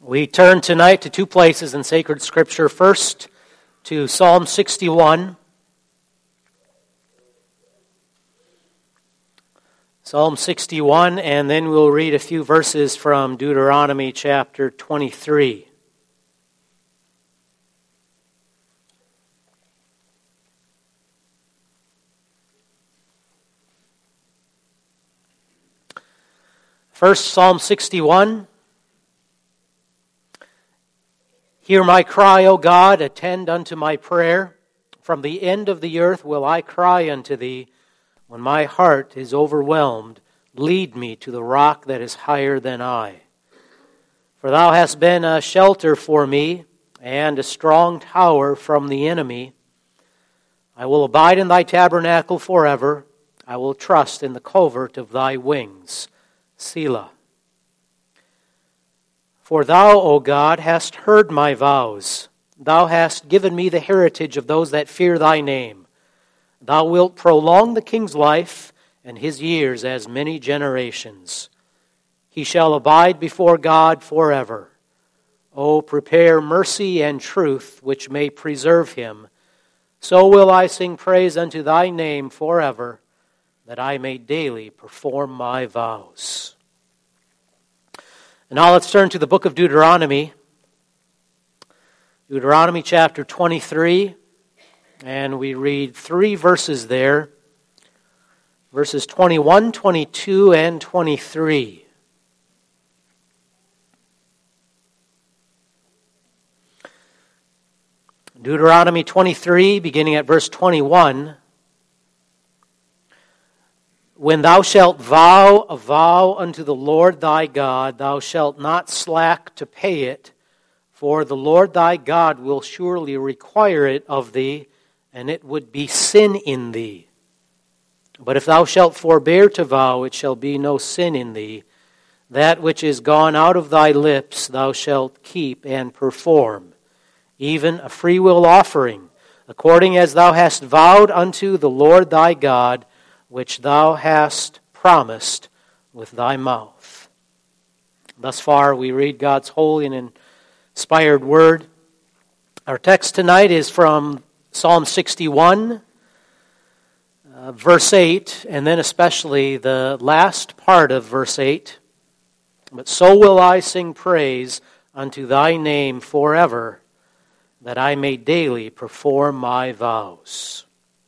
We turn tonight to two places in sacred scripture. First, to Psalm 61. Psalm 61, and then we'll read a few verses from Deuteronomy chapter 23. First, Psalm 61. Hear my cry, O God, attend unto my prayer. From the end of the earth will I cry unto thee. When my heart is overwhelmed, lead me to the rock that is higher than I. For thou hast been a shelter for me, and a strong tower from the enemy. I will abide in thy tabernacle forever. I will trust in the covert of thy wings. Selah. For thou, O God, hast heard my vows. Thou hast given me the heritage of those that fear thy name. Thou wilt prolong the king's life, and his years as many generations. He shall abide before God forever. O prepare mercy and truth, which may preserve him. So will I sing praise unto thy name forever, that I may daily perform my vows. And now let's turn to the book of Deuteronomy. Deuteronomy chapter 23, and we read three verses there. Verses 21, 22, and 23. Deuteronomy 23, beginning at verse 21. When thou shalt vow a vow unto the Lord thy God, thou shalt not slack to pay it, for the Lord thy God will surely require it of thee, and it would be sin in thee. But if thou shalt forbear to vow, it shall be no sin in thee. That which is gone out of thy lips thou shalt keep and perform, even a freewill offering, according as thou hast vowed unto the Lord thy God, which thou hast promised with thy mouth. Thus far we read God's holy and inspired word. Our text tonight is from Psalm 61, verse 8, and then especially the last part of verse 8. But so will I sing praise unto thy name forever, that I may daily perform my vows.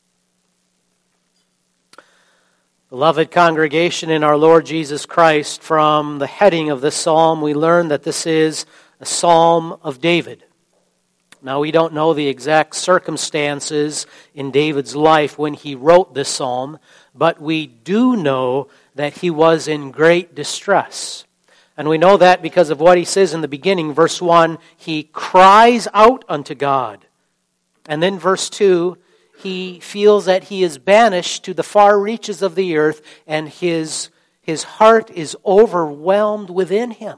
Beloved congregation in our Lord Jesus Christ, from the heading of this psalm, we learn that this is a psalm of David. Now, we don't know the exact circumstances in David's life when he wrote this psalm, but we do know that he was in great distress. And we know that because of what he says in the beginning, verse 1, he cries out unto God. And then verse 2, he feels that he is banished to the far reaches of the earth, and his heart is overwhelmed within him.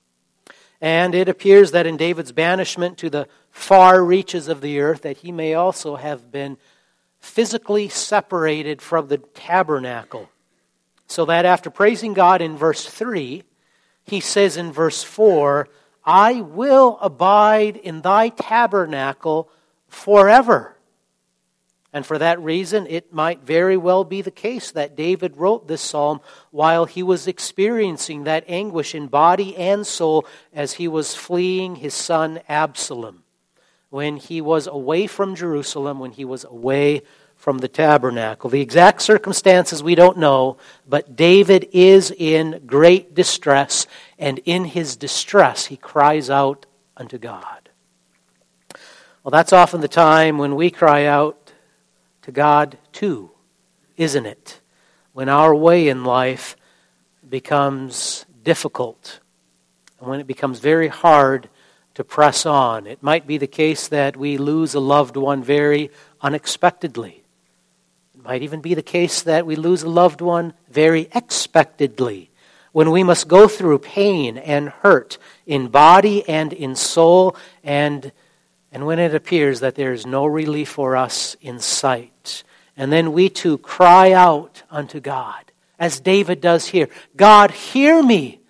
And it appears that in David's banishment to the far reaches of the earth, that he may also have been physically separated from the tabernacle. So that after praising God in verse 3, he says in verse 4, I will abide in thy tabernacle forever. And for that reason, it might very well be the case that David wrote this psalm while he was experiencing that anguish in body and soul as he was fleeing his son Absalom, when he was away from Jerusalem, when he was away from the tabernacle. The exact circumstances we don't know, but David is in great distress, and in his distress he cries out unto God. Well, that's often the time when we cry out to God too, isn't it? When our way in life becomes difficult, and when it becomes very hard to press on. It might be the case that we lose a loved one very unexpectedly. It might even be the case that we lose a loved one very expectedly, when we must go through pain and hurt in body and in soul, and when it appears that there is no relief for us in sight. And then we too cry out unto God, as David does here, God, hear me.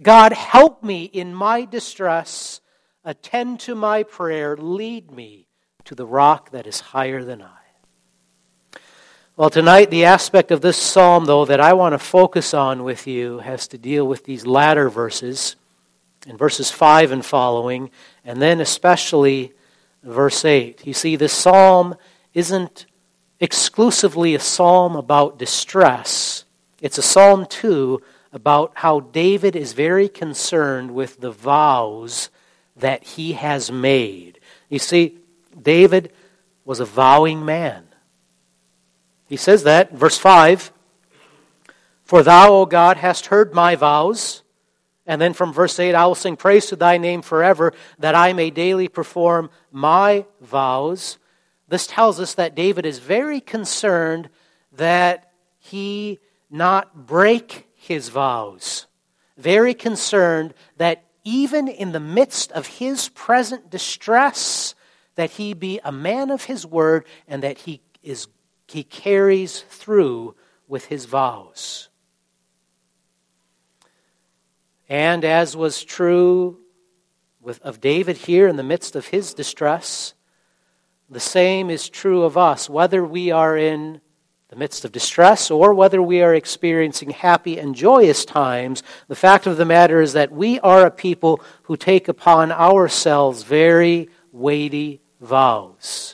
God, help me in my distress. Attend to my prayer. Lead me to the rock that is higher than I. Well, tonight, the aspect of this psalm, though, that I want to focus on with you has to deal with these latter verses, in verses 5 and following, and then especially verse 8. You see, this psalm isn't exclusively a psalm about distress. It's a psalm, too, about how David is very concerned with the vows that he has made. You see, David was a vowing man. He says that, verse 5, "For thou, O God, hast heard my vows." And then from verse 8, "I will sing praise to thy name forever, that I may daily perform my vows." This tells us that David is very concerned that he not break his vows. Very concerned that even in the midst of his present distress, that he be a man of his word and that he carries through with his vows. And as was true of David here in the midst of his distress, the same is true of us, whether we are in the midst of distress or whether we are experiencing happy and joyous times. The fact of the matter is that we are a people who take upon ourselves very weighty vows.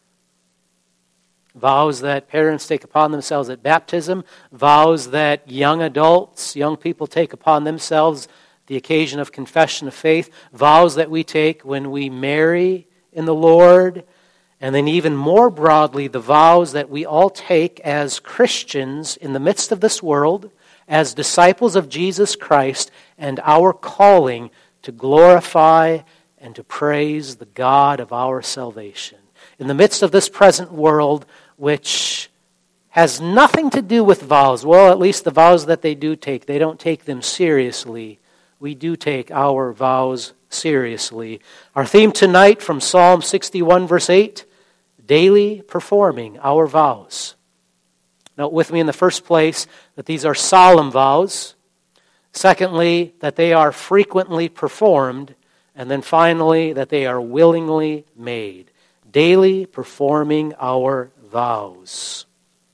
Vows that parents take upon themselves at baptism, vows that young adults, young people take upon themselves the occasion of confession of faith, vows that we take when we marry in the Lord, and then even more broadly, the vows that we all take as Christians in the midst of this world, as disciples of Jesus Christ, and our calling to glorify and to praise the God of our salvation. In the midst of this present world, which has nothing to do with vows, well, at least the vows that they do take, they don't take them seriously. We do take our vows seriously. Our theme tonight from Psalm 61, verse 8, daily performing our vows. Note with me in the first place that these are solemn vows. Secondly, that they are frequently performed. And then finally, that they are willingly made. Daily performing our vows.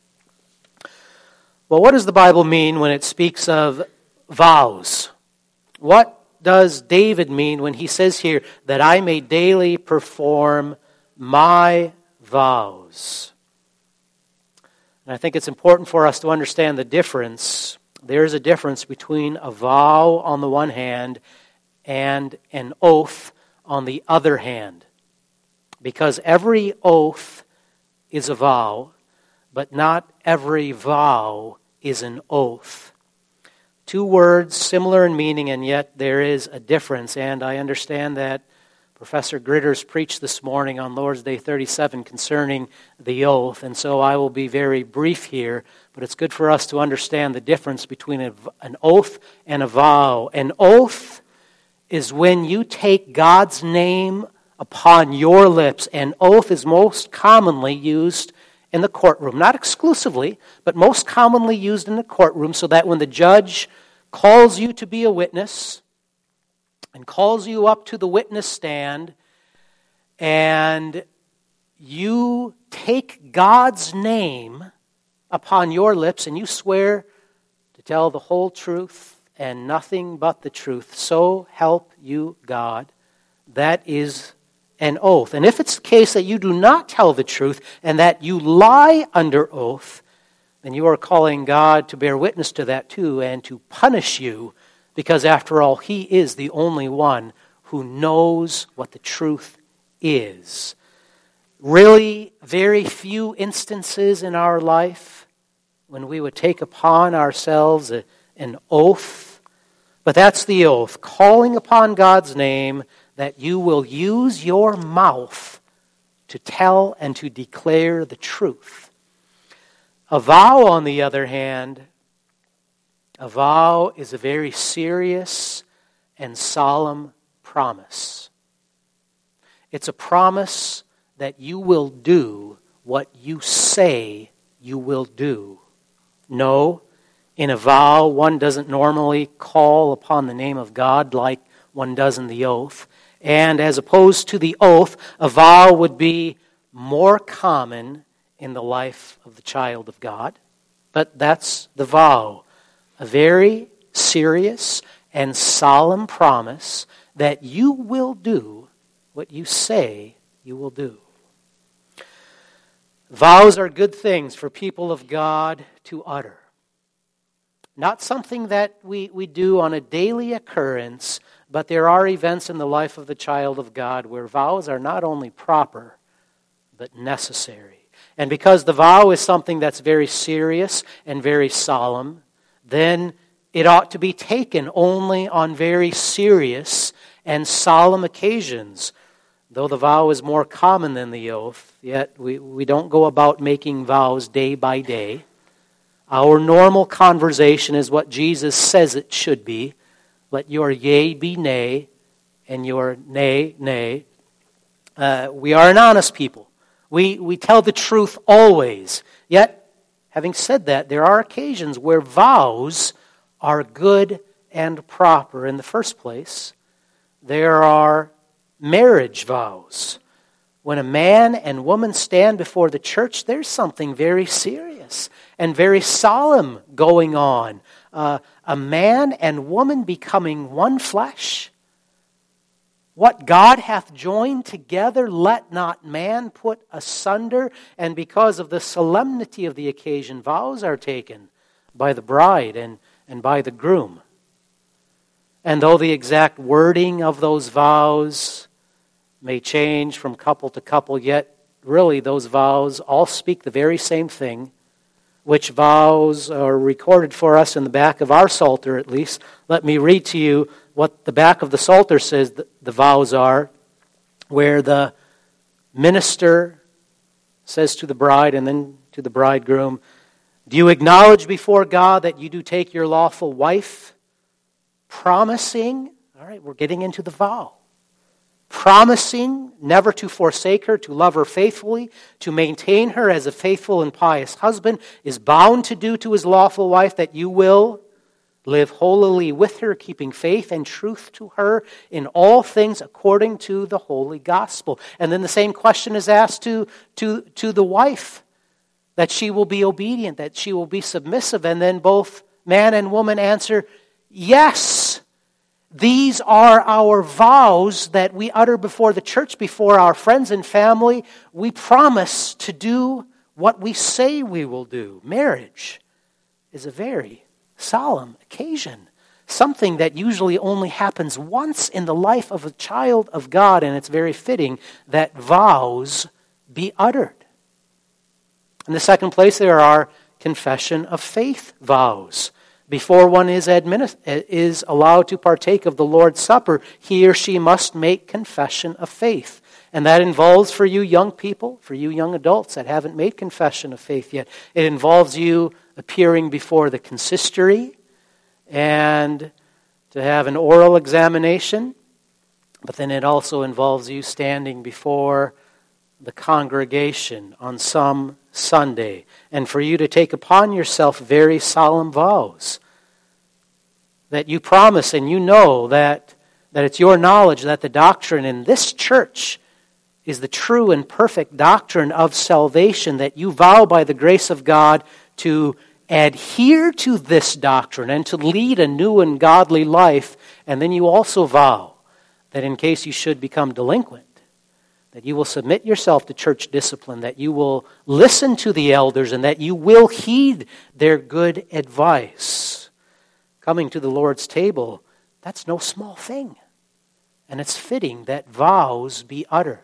Well, what does the Bible mean when it speaks of vows? What does David mean when he says here that I may daily perform my vows? And I think it's important for us to understand the difference. There is a difference between a vow on the one hand and an oath on the other hand. Because every oath is a vow, but not every vow is an oath. Two words similar in meaning, and yet there is a difference. And I understand that Professor Gritters preached this morning on Lord's Day 37 concerning the oath, and so I will be very brief here, but it's good for us to understand the difference between an oath and a vow. An oath is when you take God's name upon your lips. An oath is most commonly used in the courtroom, not exclusively, but most commonly used in the courtroom, so that when the judge calls you to be a witness, and calls you up to the witness stand, and you take God's name upon your lips, and you swear to tell the whole truth and nothing but the truth, so help you God, that is an oath. And if it's the case that you do not tell the truth and that you lie under oath, then you are calling God to bear witness to that too and to punish you, because after all, He is the only one who knows what the truth is. Really, very few instances in our life when we would take upon ourselves an oath. But that's the oath, calling upon God's name that you will use your mouth to tell and to declare the truth. A vow, on the other hand, a vow is a very serious and solemn promise. It's a promise that you will do what you say you will do. No, In a vow, one doesn't normally call upon the name of God like one does in the oath. And as opposed to the oath, a vow would be more common in the life of the child of God. But that's the vow, a very serious and solemn promise that you will do what you say you will do. Vows are good things for people of God to utter. Not something that we do on a daily occurrence, but there are events in the life of the child of God where vows are not only proper, but necessary. And because the vow is something that's very serious and very solemn, then it ought to be taken only on very serious and solemn occasions. Though the vow is more common than the oath, yet we don't go about making vows day by day. Our normal conversation is what Jesus says it should be. Let your yea be nay, and your nay, nay. We are an honest people. We tell the truth always. Yet, having said that, there are occasions where vows are good and proper. In the first place, there are marriage vows. When a man and woman stand before the church, there's something very serious and very solemn going on. A man and woman becoming one flesh. What God hath joined together, let not man put asunder. And because of the solemnity of the occasion, vows are taken by the bride and by the groom. And though the exact wording of those vows may change from couple to couple, yet really those vows all speak the very same thing. Which vows are recorded for us in the back of our Psalter, at least. Let me read to you what the back of the Psalter says the vows are, where the minister says to the bride and then to the bridegroom, do you acknowledge before God that you do take your lawful wife, promising, all right, we're getting into the vow, promising never to forsake her, to love her faithfully, to maintain her as a faithful and pious husband, is bound to do to his lawful wife, that you will live holily with her, keeping faith and truth to her in all things according to the holy gospel. And then the same question is asked to the wife, that she will be obedient, that she will be submissive. And then both man and woman answer, yes. These are our vows that we utter before the church, before our friends and family. We promise to do what we say we will do. Marriage is a very solemn occasion, something that usually only happens once in the life of a child of God, and it's very fitting that vows be uttered. In the second place, there are confession of faith vows. Before one is allowed to partake of the Lord's Supper, he or she must make confession of faith. And that involves, for you young people, for you young adults that haven't made confession of faith yet, it involves you appearing before the consistory and to have an oral examination. But then it also involves you standing before the congregation on some Sunday, and for you to take upon yourself very solemn vows that you promise and you know that it's your knowledge that the doctrine in this church is the true and perfect doctrine of salvation, that you vow by the grace of God to adhere to this doctrine and to lead a new and godly life. And then you also vow that in case you should become delinquent, that you will submit yourself to church discipline, that you will listen to the elders, and that you will heed their good advice. Coming to the Lord's table, that's no small thing. And it's fitting that vows be uttered.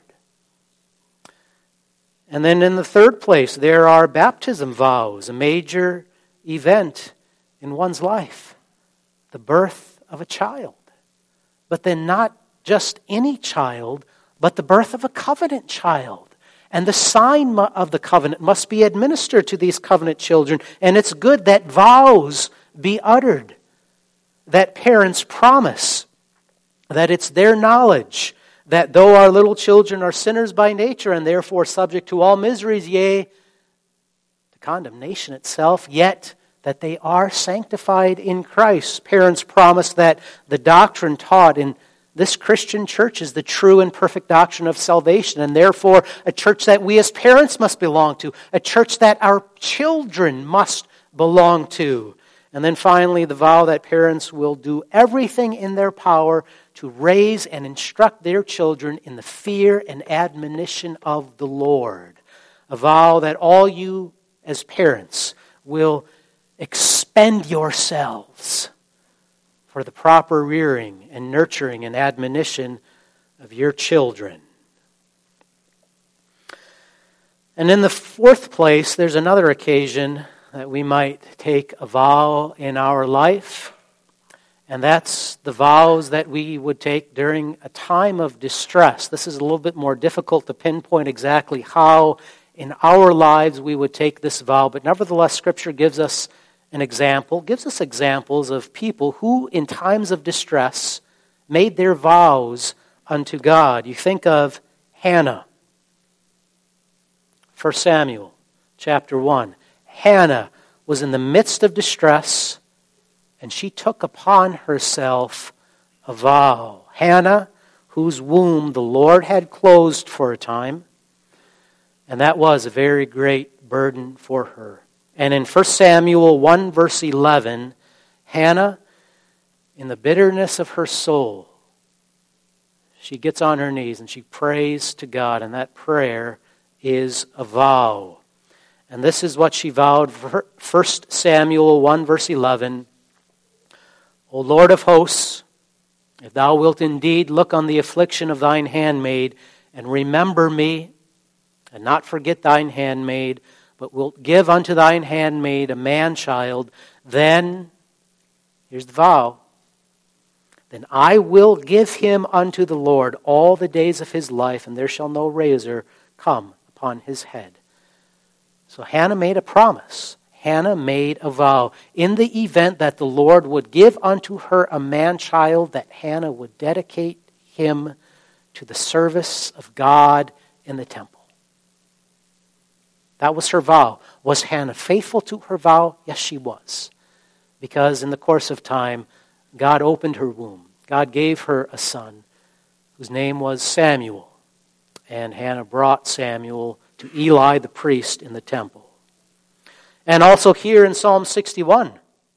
And then in the third place, there are baptism vows, a major event in one's life, the birth of a child. But then not just any child, but the birth of a covenant child. And the sign of the covenant must be administered to these covenant children. And it's good that vows be uttered, that parents promise, that it's their knowledge that though our little children are sinners by nature and therefore subject to all miseries, yea, to condemnation itself, yet that they are sanctified in Christ. Parents promise that the doctrine taught in this Christian church is the true and perfect doctrine of salvation, and therefore a church that we as parents must belong to, a church that our children must belong to. And then finally, the vow that parents will do everything in their power to raise and instruct their children in the fear and admonition of the Lord. A vow that all you as parents will expend yourselves for the proper rearing and nurturing and admonition of your children. And in the fourth place, there's another occasion that we might take a vow in our life, and that's the vows that we would take during a time of distress. This is a little bit more difficult to pinpoint exactly how in our lives we would take this vow, but nevertheless, Scripture gives us examples of people who, in times of distress, made their vows unto God. You think of Hannah, 1 Samuel chapter 1. Hannah was in the midst of distress, and she took upon herself a vow. Hannah, whose womb the Lord had closed for a time, and that was a very great burden for her. And in 1 Samuel 1 verse 11, Hannah, in the bitterness of her soul, she gets on her knees and she prays to God, and that prayer is a vow. And this is what she vowed, 1 Samuel 1 verse 11, O Lord of hosts, if thou wilt indeed look on the affliction of thine handmaid, and remember me, and not forget thine handmaid, but wilt give unto thine handmaid a man-child, then, here's the vow, then I will give him unto the Lord all the days of his life, and there shall no razor come upon his head. So Hannah made a promise. Hannah made a vow. In the event that the Lord would give unto her a man-child, that Hannah would dedicate him to the service of God in the temple. That was her vow. Was Hannah faithful to her vow? Yes, she was. Because in the course of time, God opened her womb. God gave her a son whose name was Samuel. And Hannah brought Samuel to Eli the priest in the temple. And also here in Psalm 61,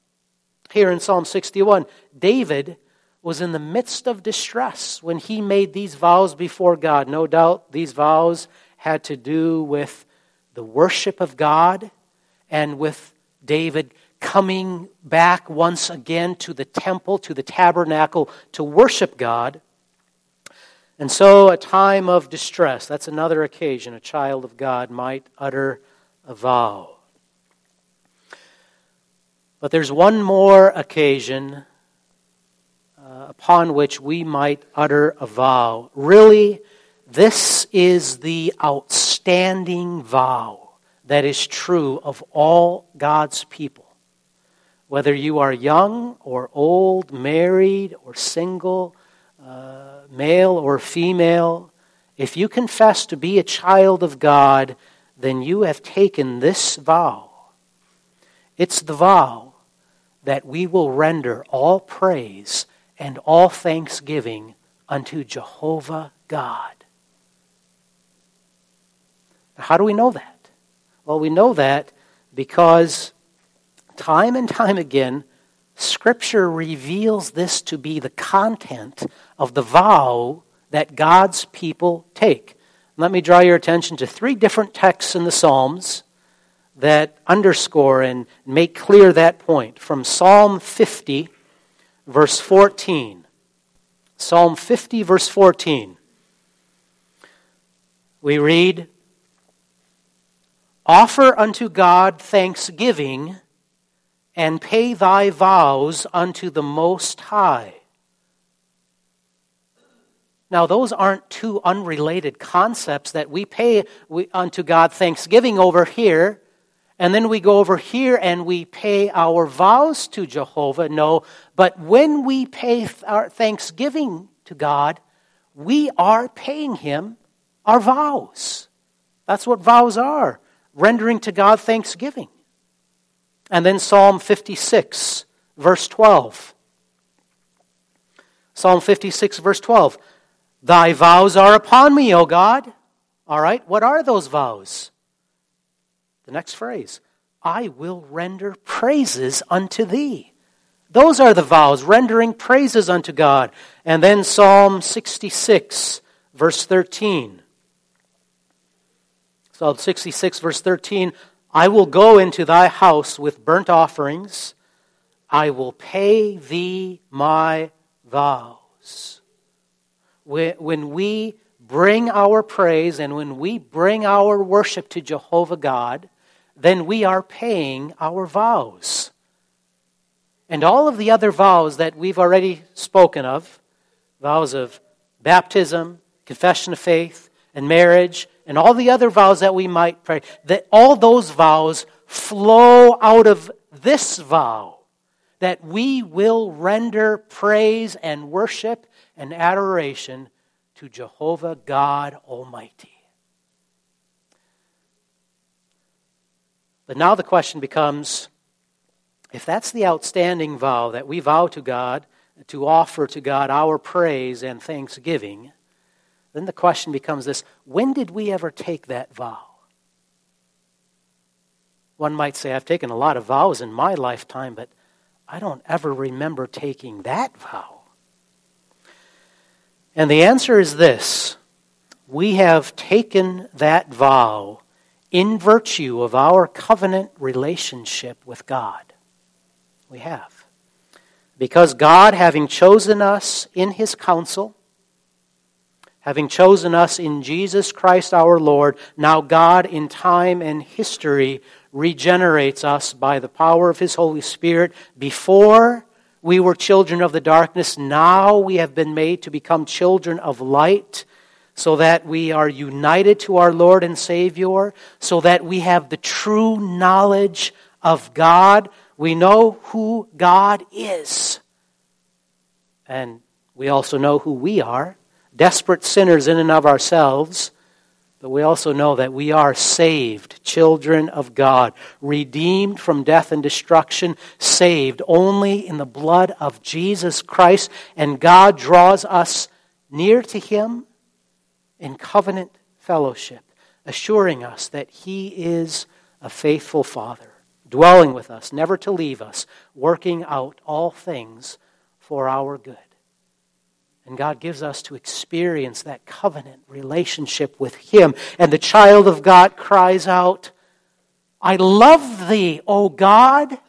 David was in the midst of distress when he made these vows before God. No doubt these vows had to do with the worship of God and with David coming back once again to the temple, to the tabernacle, to worship God. And so a time of distress, that's another occasion a child of God might utter a vow. But there's one more occasion upon which we might utter a vow. Really, this is the outstanding vow that is true of all God's people. Whether you are young or old, married or single, male or female, if you confess to be a child of God, then you have taken this vow. It's the vow that we will render all praise and all thanksgiving unto Jehovah God. Now, how do we know that? Well, we know that because time and time again, Scripture reveals this to be the content of the vow that God's people take. Let me draw your attention to 3 different texts in the Psalms that underscore and make clear that point. From Psalm 50, verse 14. Psalm 50, verse 14. We read, Offer unto God thanksgiving, and pay thy vows unto the Most High. Now, those aren't two unrelated concepts that we pay unto God thanksgiving over here, and then we go over here and we pay our vows to Jehovah. No, but when we pay our thanksgiving to God, we are paying Him our vows. That's what vows are, rendering to God thanksgiving. And then Psalm 56, verse 12. Psalm 56, verse 12. Thy vows are upon me, O God. All right, what are those vows? The next phrase. I will render praises unto thee. Those are the vows, rendering praises unto God. And then Psalm 66, verse 13. Psalm 66, verse 13. I will go into thy house with burnt offerings. I will pay thee my vows. When we bring our praise and when we bring our worship to Jehovah God, then we are paying our vows. And all of the other vows that we've already spoken of, vows of baptism, confession of faith, and marriage, and all the other vows that we might pray, that all those vows flow out of this vow, that we will render praise and worship and adoration to Jehovah God Almighty. But now the question becomes, if that's the outstanding vow that we vow to God, to offer to God our praise and thanksgiving, then the question becomes this: when did we ever take that vow? One might say, I've taken a lot of vows in my lifetime, but I don't ever remember taking that vow. And the answer is this: we have taken that vow in virtue of our covenant relationship with God. We have. Because God, having chosen us in His counsel, having chosen us in Jesus Christ our Lord, now God in time and history regenerates us by the power of His Holy Spirit. Before we were children of the darkness, now we have been made to become children of light, so that we are united to our Lord and Savior, so that we have the true knowledge of God. We know who God is. And we also know who we are. Desperate sinners in and of ourselves, but we also know that we are saved children of God, redeemed from death and destruction, saved only in the blood of Jesus Christ, and God draws us near to Him in covenant fellowship, assuring us that He is a faithful Father, dwelling with us, never to leave us, working out all things for our good. And God gives us to experience that covenant relationship with Him. And the child of God cries out, I love Thee, O God.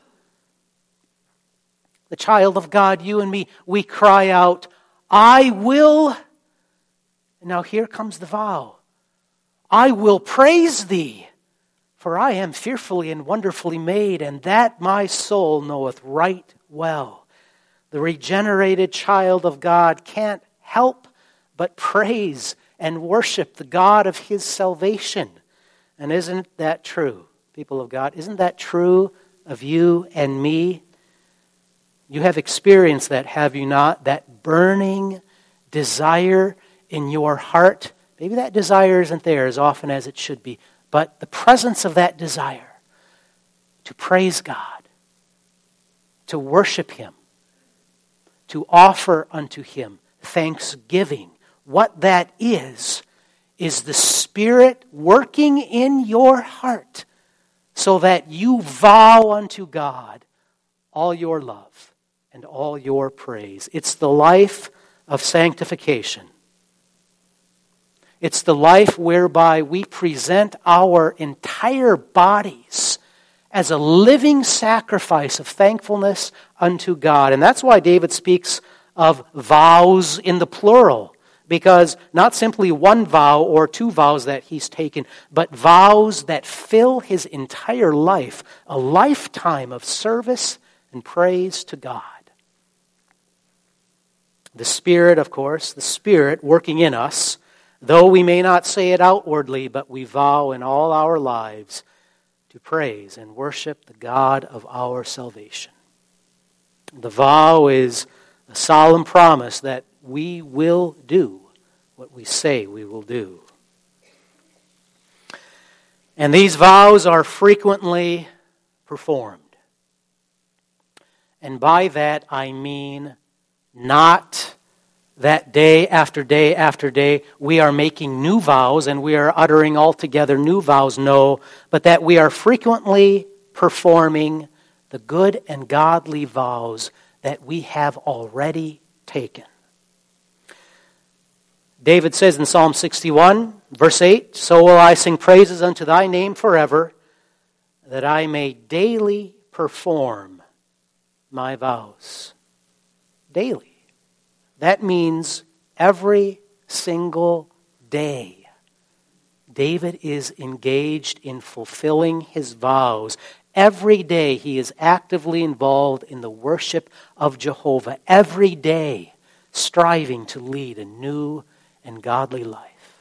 The child of God, you and me, we cry out, I will. And now here comes the vow. I will praise Thee, for I am fearfully and wonderfully made, and that my soul knoweth right well. The regenerated child of God can't help but praise and worship the God of his salvation. And isn't that true, people of God? Isn't that true of you and me? You have experienced that, have you not? That burning desire in your heart. Maybe that desire isn't there as often as it should be, but the presence of that desire to praise God, to worship Him, to offer unto Him thanksgiving. What that is the Spirit working in your heart so that you vow unto God all your love and all your praise. It's the life of sanctification. It's the life whereby we present our entire bodies as a living sacrifice of thankfulness unto God. And that's why David speaks of vows in the plural, because not simply one vow or two vows that he's taken, but vows that fill his entire life, a lifetime of service and praise to God. The Spirit, of course, the Spirit working in us, though we may not say it outwardly, but we vow in all our lives to praise and worship the God of our salvation. The vow is a solemn promise that we will do what we say we will do. And these vows are frequently performed. And by that I mean not that day after day after day we are making new vows and we are uttering altogether new vows, no, but that we are frequently performing the good and godly vows that we have already taken. David says in Psalm 61, verse 8, "So will I sing praises unto thy name forever, that I may daily perform my vows." Daily. That means every single day. David is engaged in fulfilling his vows. Every day he is actively involved in the worship of Jehovah. Every day striving to lead a new and godly life.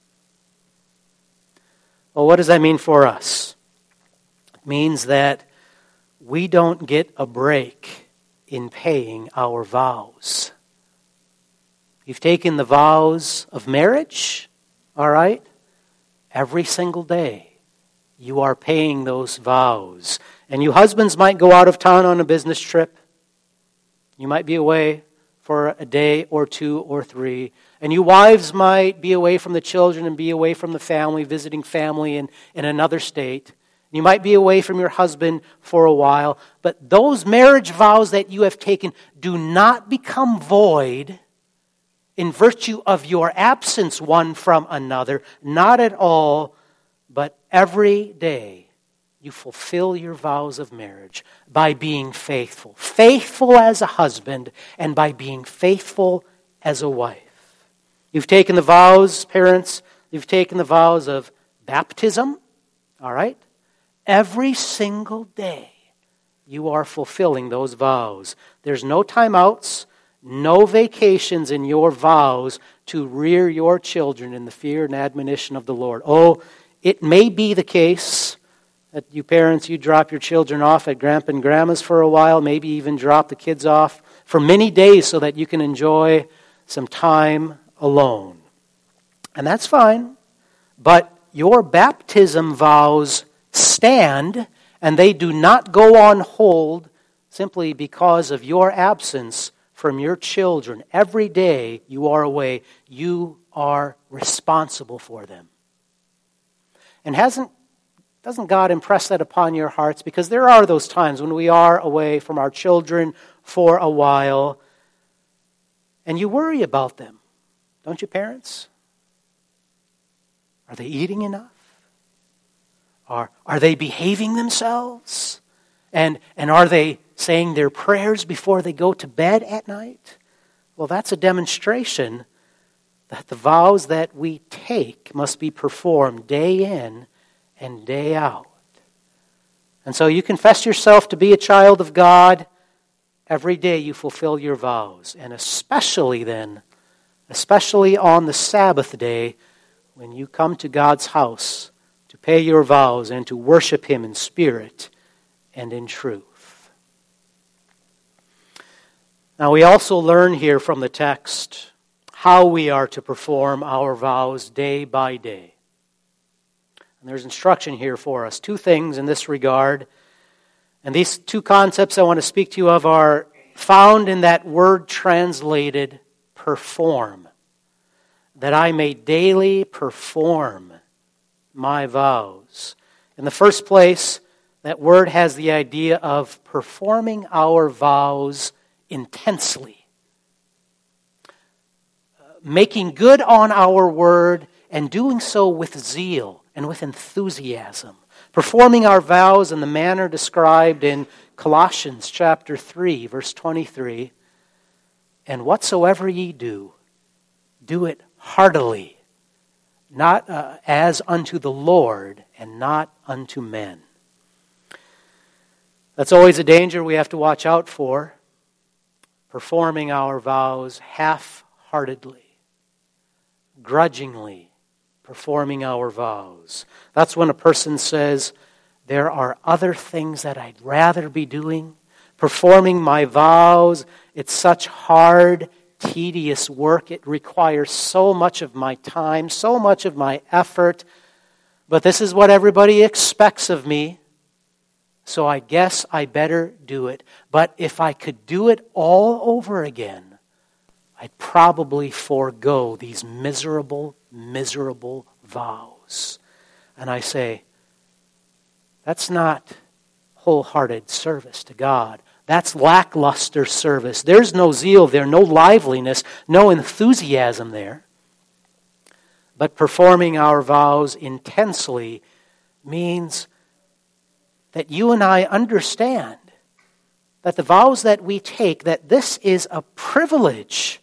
Well, what does that mean for us? It means that we don't get a break in paying our vows. You've taken the vows of marriage, all right? Every single day you are paying those vows. And you husbands might go out of town on a business trip. You might be away for a day or 2 or 3. And you wives might be away from the children and be away from the family, visiting family in another state. You might be away from your husband for a while. But those marriage vows that you have taken do not become void in virtue of your absence one from another. Not at all, but every day you fulfill your vows of marriage by being faithful. Faithful as a husband and by being faithful as a wife. You've taken the vows, parents, you've taken the vows of baptism, all right? Every single day you are fulfilling those vows. There's no timeouts, no vacations in your vows to rear your children in the fear and admonition of the Lord. Oh, it may be the case that you parents, you drop your children off at Grandpa and Grandma's for a while, maybe even drop the kids off for many days so that you can enjoy some time alone. And that's fine, but your baptism vows stand and they do not go on hold simply because of your absence from your children. Every day you are away, you are responsible for them. And doesn't God impress that upon your hearts? Because there are those times when we are away from our children for a while, and you worry about them. Don't you, parents? Are they eating enough? Are they behaving themselves? And are they saying their prayers before they go to bed at night? Well, that's a demonstration that the vows that we take must be performed day in and day out. And so you confess yourself to be a child of God. Every day you fulfill your vows. And especially on the Sabbath day, when you come to God's house to pay your vows and to worship Him in spirit and in truth. Now we also learn here from the text how we are to perform our vows day by day. And there's instruction here for us. 2 things in this regard. And these 2 concepts I want to speak to you of are found in that word translated perform. That I may daily perform my vows. In the first place, that word has the idea of performing our vows intensely. Making good on our word and doing so with zeal and with enthusiasm. Performing our vows in the manner described in Colossians chapter 3, verse 23. And whatsoever ye do, do it heartily, not as unto the Lord and not unto men. That's always a danger we have to watch out for. Performing our vows half-heartedly, grudgingly performing our vows. That's when a person says, there are other things that I'd rather be doing. Performing my vows, it's such hard, tedious work. It requires so much of my time, so much of my effort. But this is what everybody expects of me. so I guess I better do it. But if I could do it all over again, I'd probably forego these miserable, miserable vows. And I say, that's not wholehearted service to God. That's lackluster service. There's no zeal there, no liveliness, no enthusiasm there. But performing our vows intensely means that you and I understand that the vows that we take, that this is a privilege.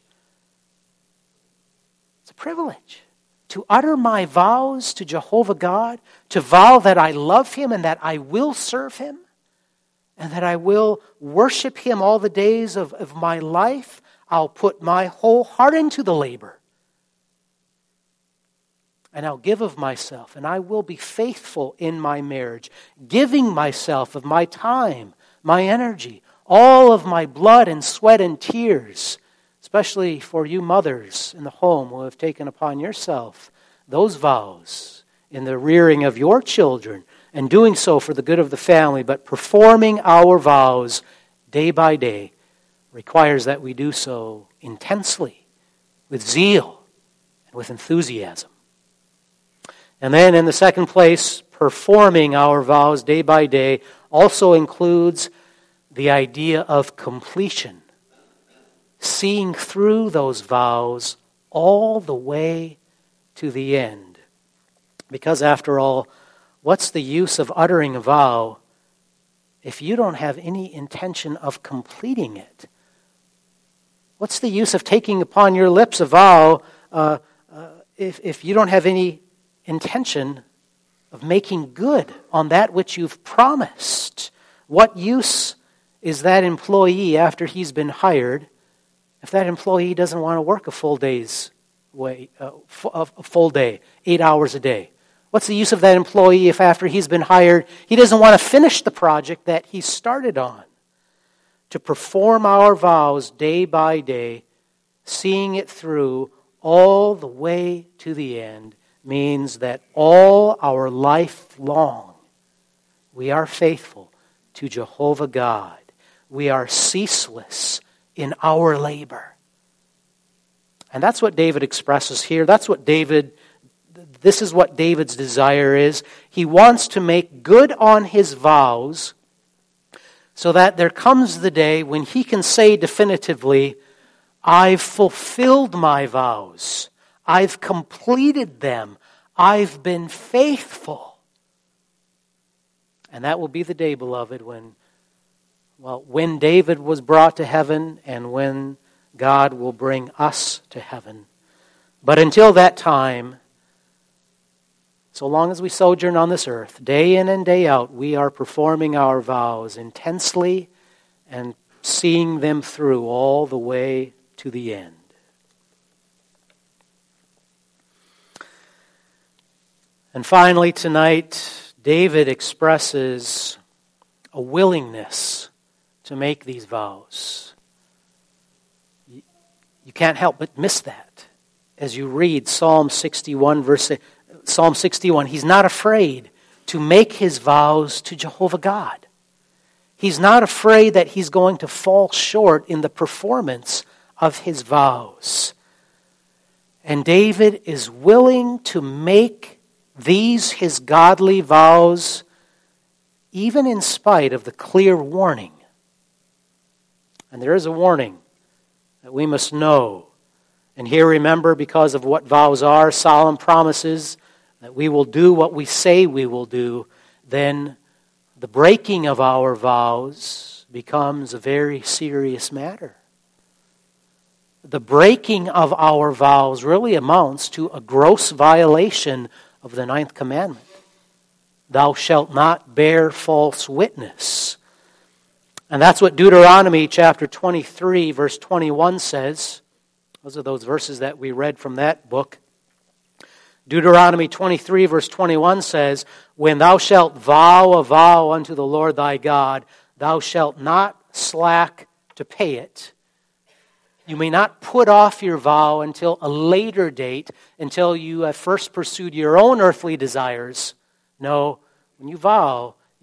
It's a privilege to utter my vows to Jehovah God, to vow that I love Him and that I will serve Him, and that I will worship Him all the days of my life. I'll put my whole heart into the labor. And I'll give of myself, and I will be faithful in my marriage, giving myself of my time, my energy, all of my blood and sweat and tears, especially for you mothers in the home who have taken upon yourself those vows in the rearing of your children, and doing so for the good of the family, but performing our vows day by day requires that we do so intensely, with zeal, and with enthusiasm. And then in the second place, performing our vows day by day also includes the idea of completion. Seeing through those vows all the way to the end. Because after all, what's the use of uttering a vow if you don't have any intention of completing it? What's the use of taking upon your lips a vow if you don't have any intention of making good on that which you've promised? What use is that employee after he's been hired if that employee doesn't want to work a full day, 8 hours a day? What's the use of that employee if after he's been hired, he doesn't want to finish the project that he started on? To perform our vows day by day, seeing it through all the way to the end, means that all our life long we are faithful to Jehovah God. We are ceaseless in our labor. And that's what David expresses here. This is what David's desire is. He wants to make good on his vows so that there comes the day when he can say definitively, I've fulfilled my vows. I've completed them. I've been faithful. And that will be the day, beloved, when David was brought to heaven and when God will bring us to heaven. But until that time, so long as we sojourn on this earth, day in and day out, we are performing our vows intensely and seeing them through all the way to the end. And finally, tonight, David expresses a willingness to make these vows. You can't help but miss that as you read Psalm 61, Psalm 61. He's not afraid to make his vows to Jehovah God. He's not afraid that he's going to fall short in the performance of his vows. And David is willing to make these his godly vows, even in spite of the clear warning. And there is a warning that we must know. And here remember, because of what vows are, solemn promises that we will do what we say we will do, then the breaking of our vows becomes a very serious matter. The breaking of our vows really amounts to a gross violation of the 9th commandment. Thou shalt not bear false witness. And that's what Deuteronomy chapter 23, verse 21 says. Those are those verses that we read from that book. Deuteronomy 23, verse 21 says, When thou shalt vow a vow unto the Lord thy God, thou shalt not slack to pay it. You may not put off your vow until a later date, until you have first pursued your own earthly desires. No, when you vow,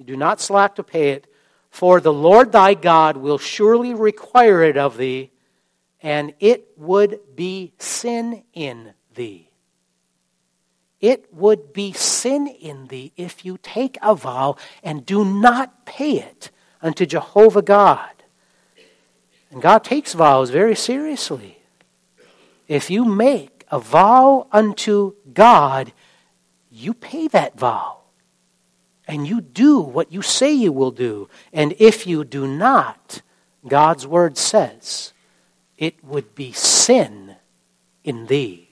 You do not slack to pay it, for the Lord thy God will surely require it of thee, and it would be sin in thee. It would be sin in thee if you take a vow and do not pay it unto Jehovah God. And God takes vows very seriously. If you make a vow unto God, you pay that vow. And you do what you say you will do. And if you do not, God's word says, it would be sin in thee.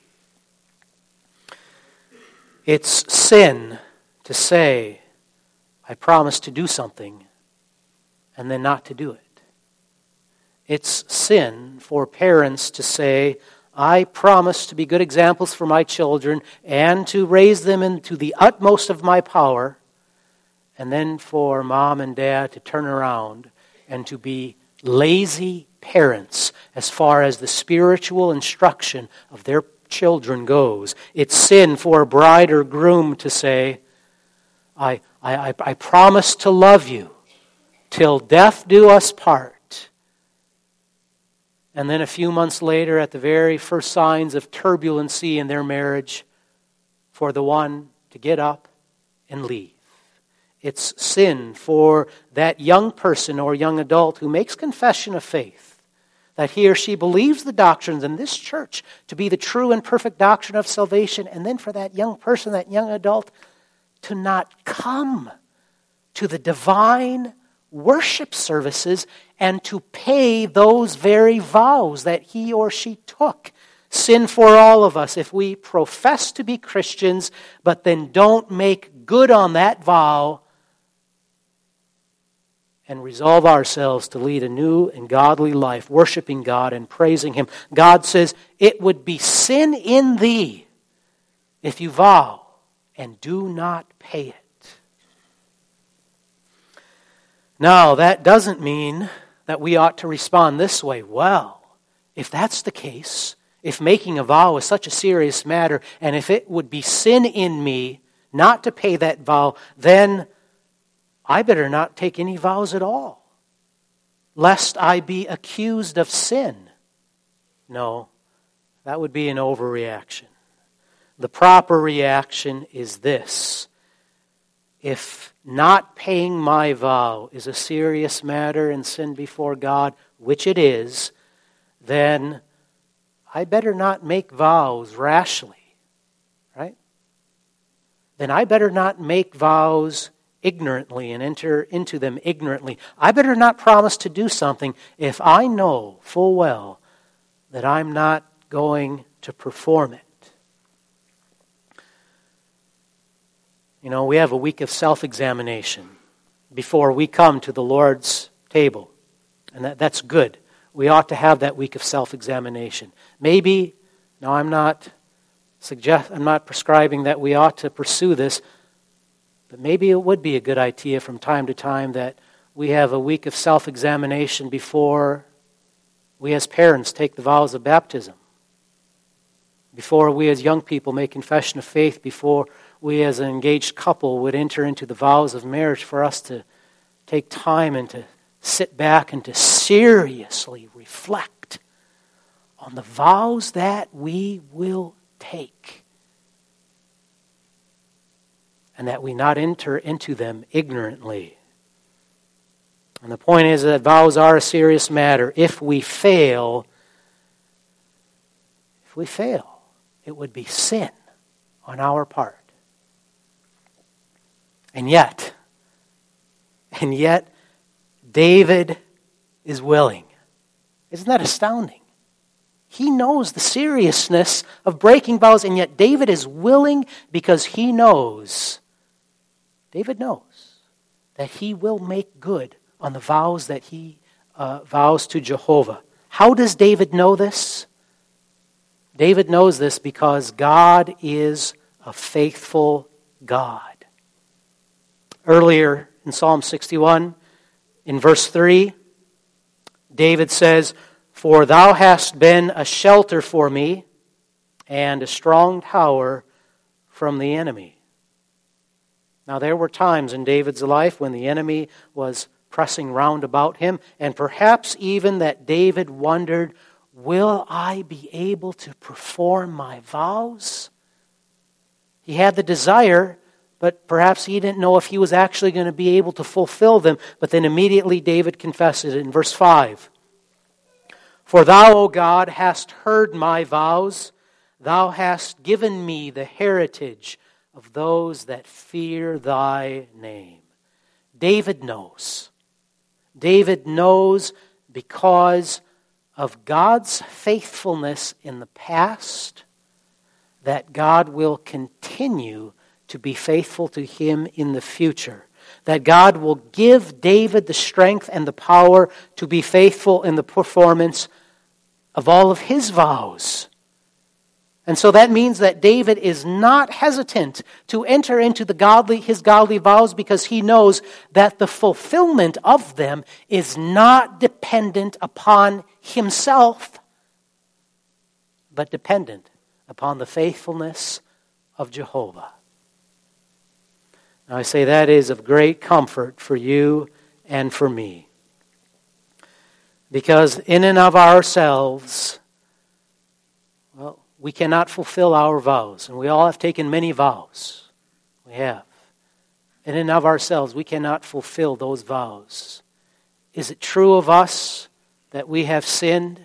It's sin to say, I promise to do something, and then not to do it. It's sin for parents to say, I promise to be good examples for my children and to raise them into the utmost of my power, and then for mom and dad to turn around and to be lazy parents as far as the spiritual instruction of their children goes. It's sin for a bride or groom to say, I promise to love you till death do us part. And then a few months later, at the very first signs of turbulency in their marriage, for the one to get up and leave. It's sin for that young person or young adult who makes confession of faith, that he or she believes the doctrines in this church to be the true and perfect doctrine of salvation, and then for that young person, that young adult, to not come to the divine worship services and to pay those very vows that he or she took. Sin for all of us if we profess to be Christians, but then don't make good on that vow and resolve ourselves to lead a new and godly life, worshiping God and praising Him. God says, it would be sin in thee if you vow and do not pay it. Now, that doesn't mean that we ought to respond this way. Well, if that's the case, if making a vow is such a serious matter, and if it would be sin in me not to pay that vow, then I better not take any vows at all, lest I be accused of sin. No, that would be an overreaction. The proper reaction is this. If not paying my vow is a serious matter and sin before God, which it is, then I better not make vows rashly, right? Then I better not make vows ignorantly and enter into them ignorantly. I better not promise to do something if I know full well that I'm not going to perform it. You know, we have a week of self-examination before we come to the Lord's table. And that's good. We ought to have that week of self-examination. Maybe, no, I'm not prescribing that we ought to pursue this, but maybe it would be a good idea from time to time that we have a week of self-examination before we as parents take the vows of baptism, before we as young people make confession of faith, before we as an engaged couple would enter into the vows of marriage, for us to take time and to sit back and to seriously reflect on the vows that we will take, and that we not enter into them ignorantly. And the point is that vows are a serious matter. If we fail, it would be sin on our part. And yet, David is willing. Isn't that astounding? He knows the seriousness of breaking vows, and yet David is willing because he knows, David knows that he will make good on the vows that he vows to Jehovah. How does David know this? David knows this because God is a faithful God. Earlier in Psalm 61, in verse 3, David says, "For thou hast been a shelter for me and a strong tower from the enemy." Now there were times in David's life when the enemy was pressing round about him, and perhaps even that David wondered, will I be able to perform my vows? He had the desire, but perhaps he didn't know if he was actually going to be able to fulfill them. But then immediately David confesses it in verse 5. For thou, O God, hast heard my vows. Thou hast given me the heritage of those that fear thy name. David knows. David knows because of God's faithfulness in the past that God will continue to be faithful to him in the future. That God will give David the strength and the power to be faithful in the performance of all of his vows. And so that means that David is not hesitant to enter into his godly vows because he knows that the fulfillment of them is not dependent upon himself, but dependent upon the faithfulness of Jehovah. Now I say that is of great comfort for you and for me. Because in and of ourselves, well, we cannot fulfill our vows. And we all have taken many vows. We have. In and of ourselves, we cannot fulfill those vows. Is it true of us that we have sinned?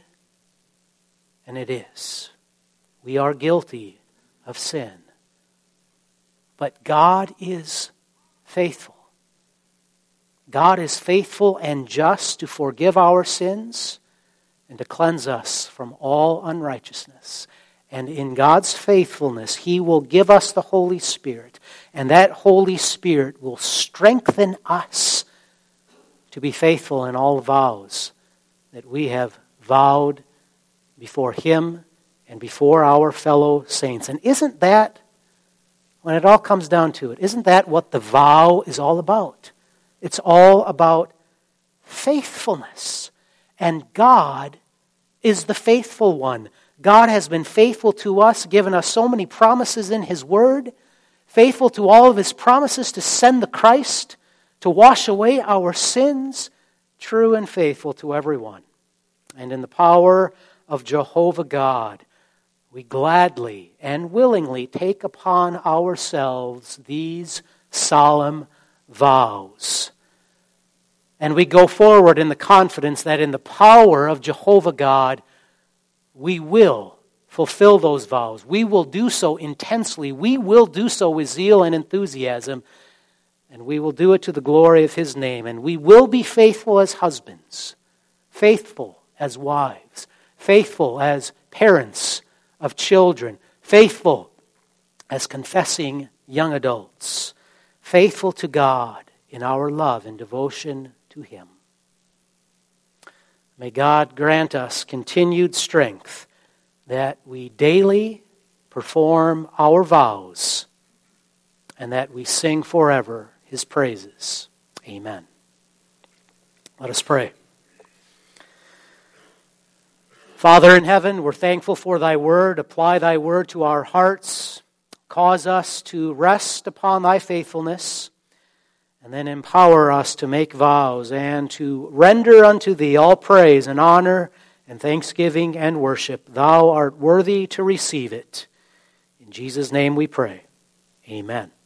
And it is. We are guilty of sin. But God is faithful. God is faithful and just to forgive our sins and to cleanse us from all unrighteousness. And in God's faithfulness, He will give us the Holy Spirit. And that Holy Spirit will strengthen us to be faithful in all vows that we have vowed before Him and before our fellow saints. And isn't that, when it all comes down to it, isn't that what the vow is all about? It's all about faithfulness. And God is the faithful one. God has been faithful to us, given us so many promises in His Word, faithful to all of His promises to send the Christ, to wash away our sins, true and faithful to everyone. And in the power of Jehovah God, we gladly and willingly take upon ourselves these solemn vows. And we go forward in the confidence that in the power of Jehovah God, we will fulfill those vows. We will do so intensely. We will do so with zeal and enthusiasm. And we will do it to the glory of His name. And we will be faithful as husbands, faithful as wives, faithful as parents of children, faithful as confessing young adults, faithful to God in our love and devotion to Him. May God grant us continued strength that we daily perform our vows and that we sing forever His praises. Amen. Let us pray. Father in heaven, we're thankful for Thy word. Apply Thy word to our hearts. Cause us to rest upon Thy faithfulness. And then empower us to make vows and to render unto Thee all praise and honor and thanksgiving and worship. Thou art worthy to receive it. In Jesus' name we pray. Amen.